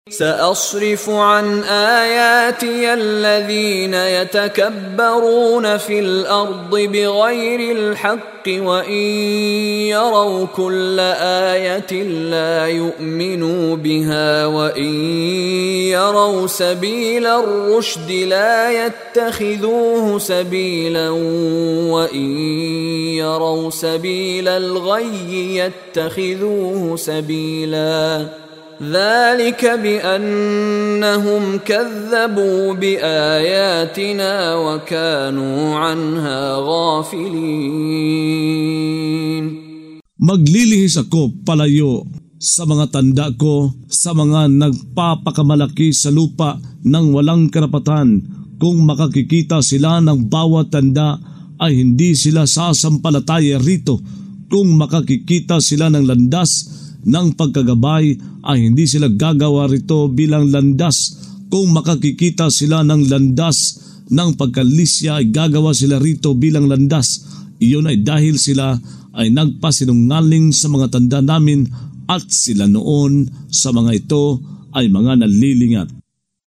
سأصرف عن آياتي الذين يتكبرون في الأرض بغير الحق وإن يروا كل آية لا يؤمنوا بها وإن يروا سبيل الرشد لا يتخذوه سبيلا وإن يروا سبيل الغي يتخذوه سبيلا ذلك بأنهم كذبوا بآياتنا وكانوا عنها غافلين. Maglilihis ako palayo sa mga tanda ko, sa mga nagpapakamalaki sa lupa ng walang karapatan. Kung makakikita sila ng bawat tanda ay hindi sila sasampalataya rito. Kung makakikita sila ng landas ng pagkagabay ay hindi sila gagawa rito bilang landas. Kung makakikita sila ng landas ng pagkalisya ay gagawa sila rito bilang landas. Iyon ay dahil sila ay nagpasinungaling sa mga tanda namin at sila noon sa mga ito ay mga nalilingat.